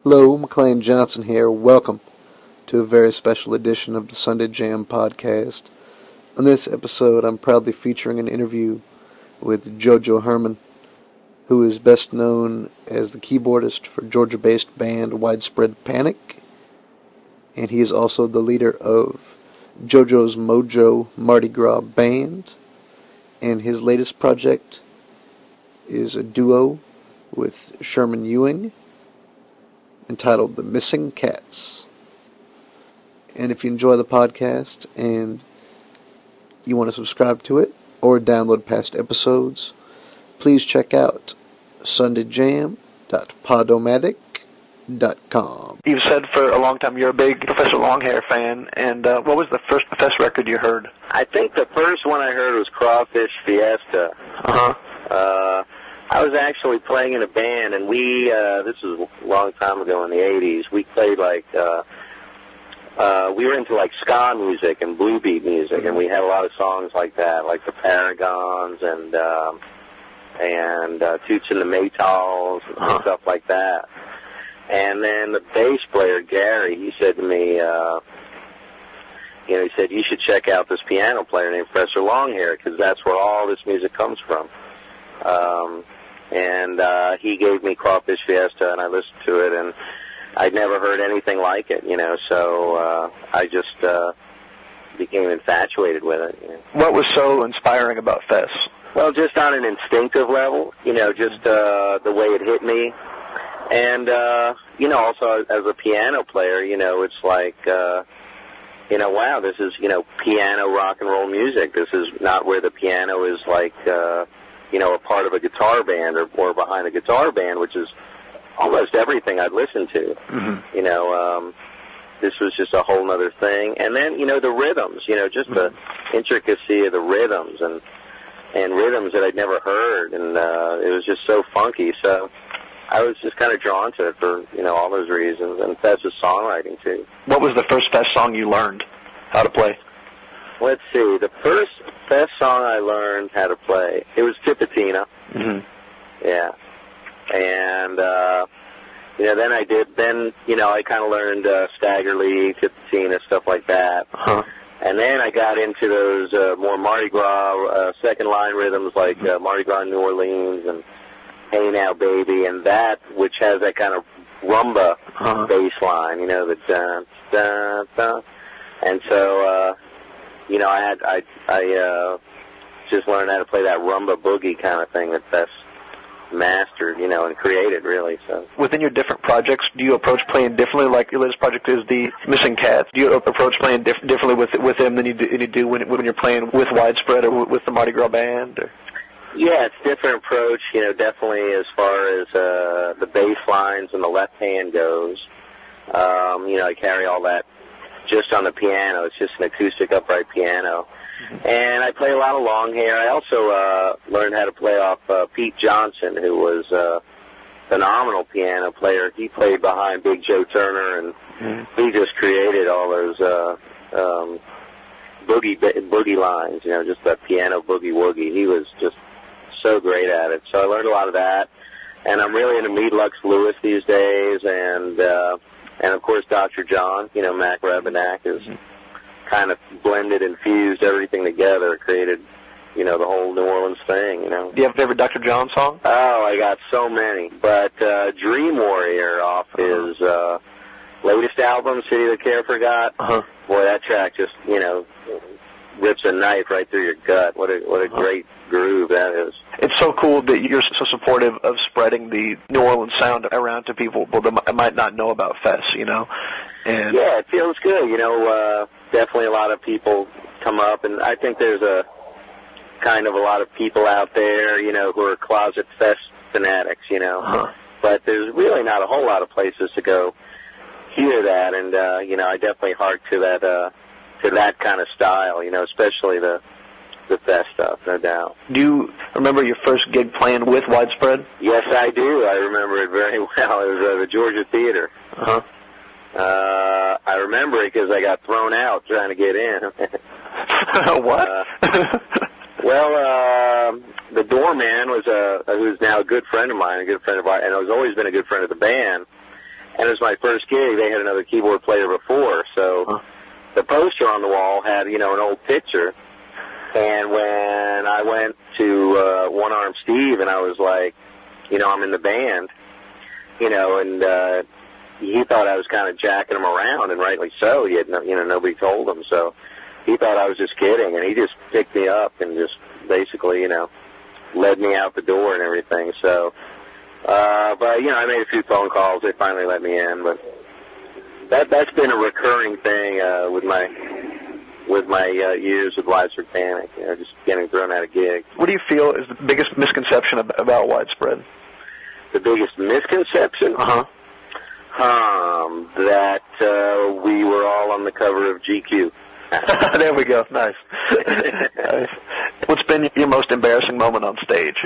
Hello, McLean Johnson here. Welcome to a very special edition of the Sunday Jam podcast. On this episode, I'm proudly featuring an interview with JoJo Herman, who is best known as the keyboardist for Georgia-based band Widespread Panic, and he is also the leader of JoJo's Mojo Mardi Gras Band, and his latest project is a duo with Sherman Ewing, entitled The Missing Cats. And if you enjoy the podcast and you want to subscribe to it or download past episodes, please check out sundayjam.podomatic.com. You've said for a long time you're a big Professor Longhair fan, and what was the first Fess record you heard? I think the first one I heard was Crawfish Fiesta. I was actually playing in a band, and we, this was a long time ago in the 80s, we played like, we were into like ska music and blue beat music, and we had a lot of songs like that, like the Paragons and Toots and the Maytals and stuff like that. And then the bass player, Gary, he said to me, he said, you should check out this piano player named Professor Longhair, because that's where all this music comes from. And he gave me Crawfish Fiesta, and I listened to it, and I'd never heard anything like it, so I just became infatuated with it. What was so inspiring about Fess? Well, just on an instinctive level, just the way it hit me. And, also as a piano player, it's like, wow, this is, piano rock and roll music. This is not where the piano is like, a part of a guitar band or behind a guitar band, which is almost everything I'd listen to. Mm-hmm. This was just a whole other thing. And then, the rhythms, just the intricacy of the rhythms and rhythms that I'd never heard. And it was just so funky. So I was just kind of drawn to it for, all those reasons. And Fess's songwriting, too. What was the first Fess song you learned how to play? Let's see. The first Fess song I learned how to play, it was Tipatina. Mm-hmm. Yeah. And, then I kind of learned Stagger Lee, Tipatina, stuff like that. Uh-huh. And then I got into those more Mardi Gras second line rhythms like Mardi Gras New Orleans and Hey Now Baby, and that, which has that kind of rumba bass line, the dun, dun, dun. And so, I just learned how to play that rumba boogie kind of thing that Fess mastered, and created, really. So within your different projects, do you approach playing differently? Like your latest project is the Missing Cats. Do you approach playing differently with them than you do when you're playing with Widespread or with the Mardi Gras band? Or? Yeah, it's a different approach, definitely as far as the bass lines and the left hand goes. I carry all that just on the piano. It's just an acoustic upright piano. Mm-hmm. And I play a lot of Longhair. I also learned how to play off Pete Johnson, who was a phenomenal piano player. He played behind Big Joe Turner, and he just created all those boogie lines, just that piano boogie-woogie. He was just so great at it. So I learned a lot of that. And I'm really into Mead Lux Lewis these days, and of course Dr. John, Mac Rebennack is kind of blended and fused everything together, created, the whole New Orleans thing, Do you have a favorite Dr. John song? Oh, I got so many. But Dream Warrior off his latest album, City That Care Forgot, boy, that track just, rips a knife right through your gut. What a great groove that is. It's so cool that you're so supportive of spreading the New Orleans sound around to people that might not know about Fess, And yeah, it feels good. Definitely a lot of people come up, and I think there's a kind of a lot of people out there, who are closet Fess fanatics, But there's really not a whole lot of places to go hear that, and I definitely hark to that kind of style, especially the Fess stuff, no doubt. Do you remember your first gig playing with Widespread? Yes, I do. I remember it very well. It was the Georgia Theater. I remember it because I got thrown out trying to get in. What? The doorman was who's now a good friend of mine, and has always been a good friend of the band. And it was my first gig. They had another keyboard player before, so the poster on the wall had, an old picture. And when I went to One Arm Steve, and I was like, I'm in the band, and he thought I was kind of jacking him around, and rightly so. He had nobody told him, so he thought I was just kidding, and he just picked me up and just basically, led me out the door and everything. So, but I made a few phone calls. They finally let me in, but that's been a recurring thing with my years with Widespread Panic. Just getting thrown out of gigs. What do you feel is the biggest misconception about Widespread? The biggest misconception? That we were all on the cover of GQ. There we go. Nice. Nice. What's been your most embarrassing moment on stage?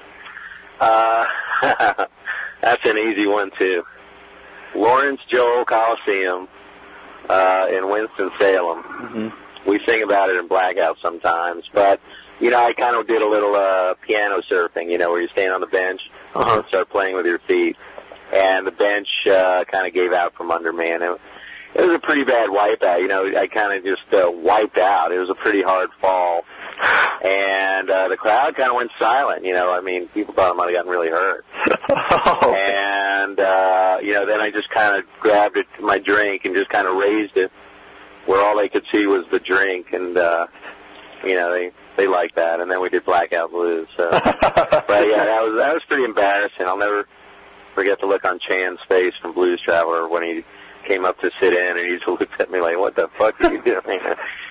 That's an easy one, too. Lawrence Joel Coliseum in Winston-Salem. Mm-hmm. We sing about it in Blackout sometimes, but, I kind of did a little piano surfing, where you stand on the bench and start playing with your feet. And the bench kind of gave out from under me, and it was a pretty bad wipeout. I kind of just wiped out. It was a pretty hard fall. And the crowd kind of went silent, people thought I might have gotten really hurt. And, then I just kind of grabbed my drink and just kind of raised it where all they could see was the drink, and, they liked that. And then we did Blackout Blues. So. But, yeah, that was pretty embarrassing. I'll never forget the look on Chan's face from Blues Traveler when he came up to sit in, and he just looked at me like, what the fuck are you doing?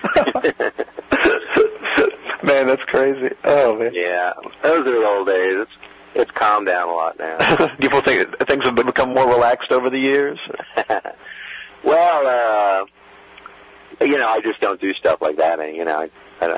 Man, that's crazy. Oh, man. Yeah, those are the old days. It's calmed down a lot now. Do you think things have become more relaxed over the years? Well, I just don't do stuff like that, and,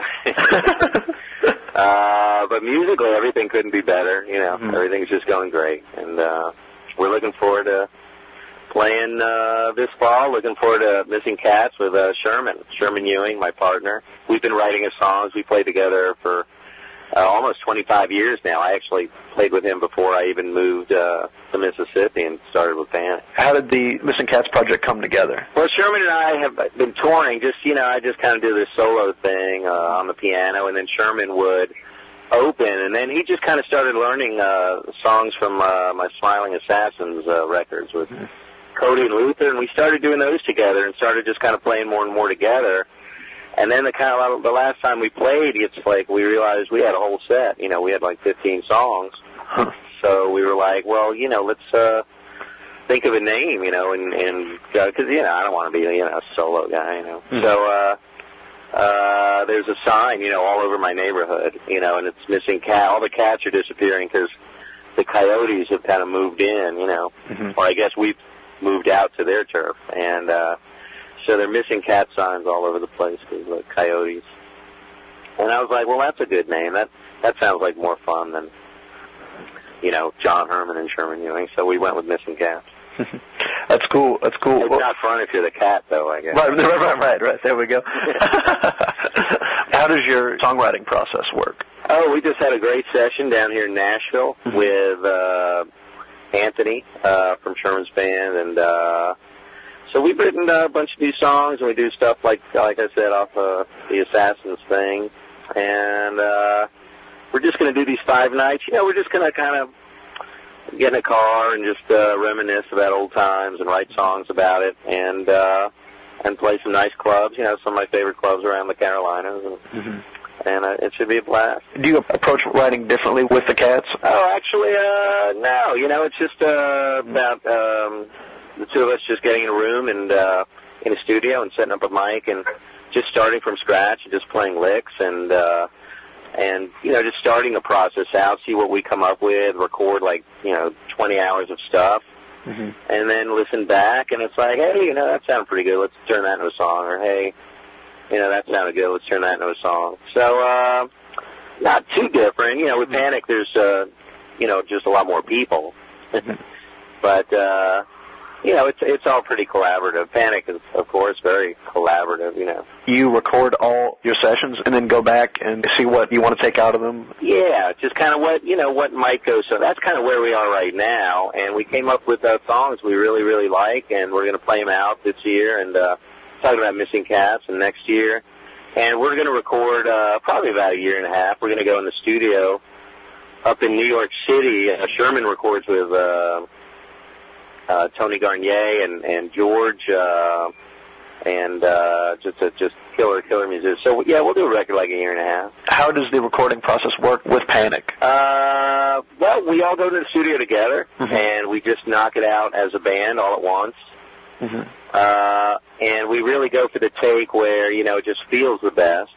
but musically, everything couldn't be better, Everything's just going great, and we're looking forward to playing this fall. Looking forward to Missing Cats with Sherman Ewing, my partner. We've been writing his songs. We played together for almost 25 years now. I actually played with him before I even moved to Mississippi and started with Panic. How did the Missing Cats project come together? Well, Sherman and I have been touring. I just kind of do this solo thing on the piano, and then Sherman would open, and then he just kind of started learning songs from my Smiling Assassins records with Cody and Luther, and we started doing those together and started just kind of playing more and more together. And then the last time we played, it's like we realized we had a whole set. We had like 15 songs. So we were like, well, let's think of a name, and because, I don't want to be, a solo guy, Mm-hmm. So there's a sign, all over my neighborhood, and it's Missing Cat. All the cats are disappearing because the coyotes have kind of moved in, Mm-hmm. Or I guess we've moved out to their turf. And so they're missing cat signs all over the place because of the coyotes. And I was like, well, that's a good name. That sounds like more fun than, John Herman and Sherman Ewing. So we went with Missing Cats. That's cool. That's cool. It's not fun if you're the cat, though, I guess. Right. There we go. How does your songwriting process work? Oh, we just had a great session down here in Nashville with Anthony from Sherman's band, and so we've written a bunch of new songs, and we do stuff like I said, off the Assassins thing, and we're just going to do these 5 nights. We're just going to kind of get in a car and just reminisce about old times and write songs about it, and play some nice clubs. Some of my favorite clubs around the Carolinas, and it should be a blast. Do you approach writing differently with the Cats? Oh, actually, no. It's just about the two of us just getting in a room and in a studio and setting up a mic and just starting from scratch and just playing licks and just starting the process out, see what we come up with, record 20 hours of stuff, and then listen back, and it's like, hey, that sounded pretty good. Let's turn that into a song. Or hey, that sounded good. Let's turn that into a song. So not too different. With Panic, there's just a lot more people, but it's all pretty collaborative. Panic is, of course, very collaborative, You record all your sessions and then go back and see what you want to take out of them? Yeah, just kind of what might go. So that's kind of where we are right now, and we came up with songs we really, really like, and we're going to play them out this year, and talking about Missing Cats and next year. And we're going to record probably about a year and a half. We're going to go in the studio up in New York City. Sherman records with Tony Garnier and George, and just killer musicians. So yeah, we'll do a record like a year and a half. How does the recording process work with Panic? Well, we all go to the studio together, and we just knock it out as a band all at once. And we really go for the take where it just feels the best.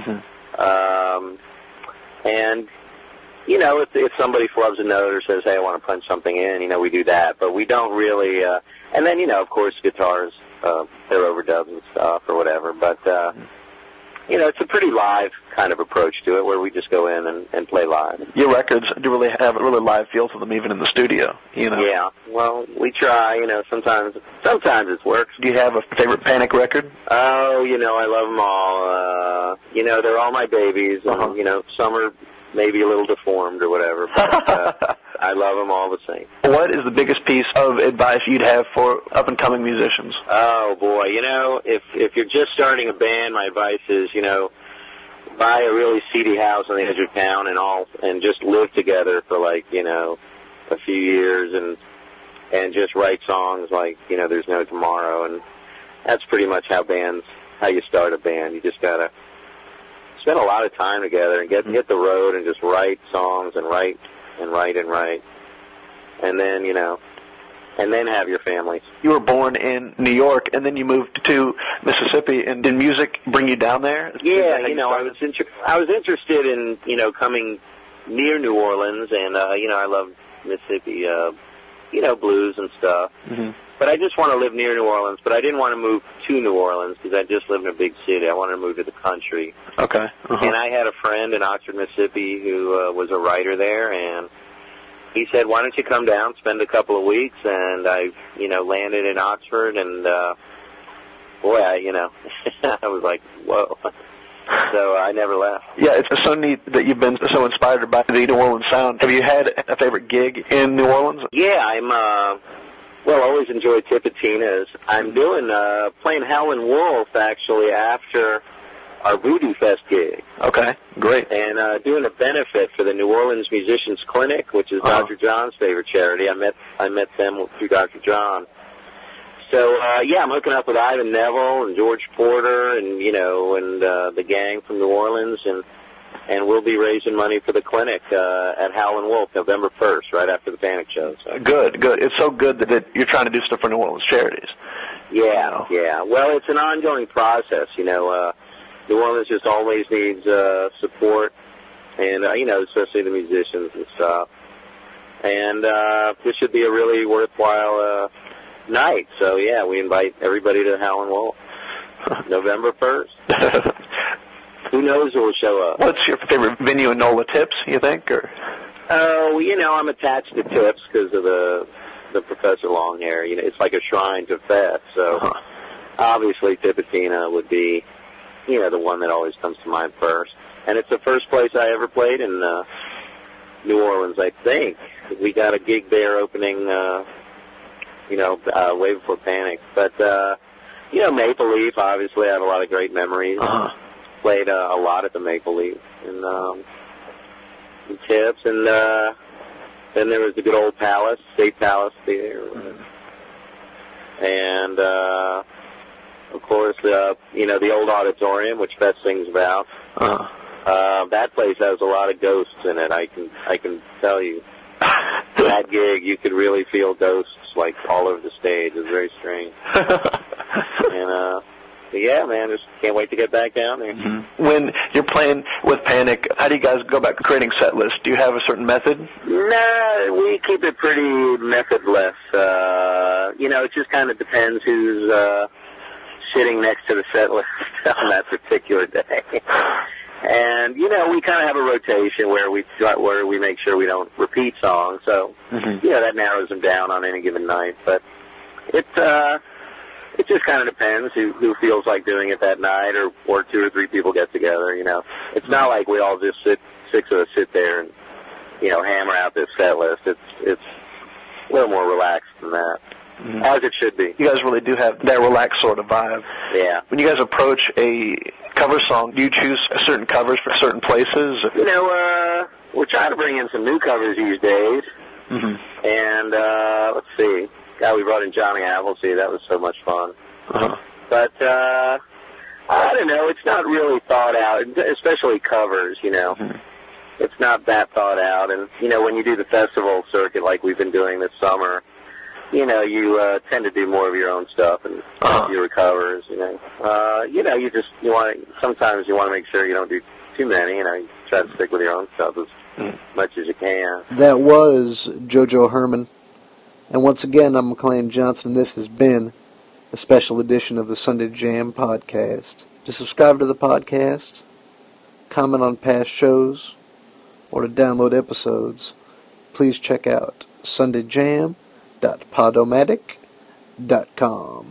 And if somebody flubs a note or says, "Hey, I want to punch something in," we do that. But we don't really. And then of course, guitars, they're overdubs and stuff or whatever. But it's a pretty live kind of approach to it, where we just go in and play live. Your records do really have a really live feel to them, even in the studio. Yeah. Well, we try. Sometimes it works. Do you have a favorite Panic record? Oh, I love them all. They're all my babies, and some are maybe a little deformed or whatever, but I love them all the same. What is the biggest piece of advice you'd have for up-and-coming musicians? Oh, boy, if you're just starting a band, my advice is, buy a really seedy house on the edge of town and just live together for, a few years and just write songs like, There's No Tomorrow, and that's pretty much how you start a band. You just gotta spend a lot of time together and hit the road and just write songs and write, and then have your families. You were born in New York, and then you moved to Mississippi. And did music bring you down there? Yeah, I was interested in coming near New Orleans, and I love Mississippi, blues and stuff. But I just want to live near New Orleans, but I didn't want to move to New Orleans because I just live in a big city. I wanted to move to the country. Okay. And I had a friend in Oxford, Mississippi who was a writer there, and he said, "Why don't you come down, spend a couple of weeks?" And I, landed in Oxford, and boy, I was like, whoa. So I never left. Yeah, it's so neat that you've been so inspired by the New Orleans sound. Have you had a favorite gig in New Orleans? Yeah, I always enjoy Tipitina's. I'm doing, playing Howlin' Wolf, actually, after our Voodoo Fest gig. Okay, great. And doing a benefit for the New Orleans Musicians Clinic, which is Dr. John's favorite charity. I met them through Dr. John. So, I'm hooking up with Ivan Neville and George Porter and, the gang from New Orleans, and we'll be raising money for the clinic at Howlin' Wolf November 1st, right after the Panic show. So. Good. It's so good that you're trying to do stuff for New Orleans charities. Yeah. Well, it's an ongoing process, New Orleans just always needs support, and, especially the musicians and stuff. And this should be a really worthwhile night. So, we invite everybody to Howlin' Wolf November 1st. Who knows who will show up? What's your favorite venue in NOLA? Tips, you think? Or? Oh, I'm attached to Tips because of the Professor Longhair. It's like a shrine to Fest. So obviously Tipitina would be, the one that always comes to mind first. And it's the first place I ever played in New Orleans, I think. We got a gig there opening, way before Panic. But, Maple Leaf, obviously, I have a lot of great memories. Played a lot at the Maple Leaf and Tips, and then there was the good old Palace, State Palace Theater, and of course the old auditorium, which Fest sings about. That place has a lot of ghosts in it. I can tell you. That gig, you could really feel ghosts like all over the stage. It was very strange. And yeah, man, just can't wait to get back down there. When you're playing with Panic, how do you guys go about creating set lists? Do you have a certain method? Nah, we keep it pretty methodless. It just kind of depends who's sitting next to the set list on that particular day. And, we kind of have a rotation where we make sure we don't repeat songs. So, that narrows them down on any given night. But It just kind of depends who feels like doing it that night, or 2 or 3 people get together. It's not like we all just six of us sit there and hammer out this set list. It's a little more relaxed than that, as it should be. You guys really do have that relaxed sort of vibe. Yeah. When you guys approach a cover song, do you choose certain covers for certain places? We're trying to bring in some new covers these days. And let's see. God, we brought in Johnny Appleseed. That was so much fun. But I don't know. It's not really thought out, especially covers. It's not that thought out. And when you do the festival circuit like we've been doing this summer, you tend to do more of your own stuff and fewer covers. Sometimes you want to make sure you don't do too many. You try to stick with your own stuff as much as you can. That was JoJo Herman. And once again, I'm McLean Johnson, and this has been a special edition of the Sunday Jam podcast. To subscribe to the podcast, comment on past shows, or to download episodes, please check out sundayjam.podomatic.com.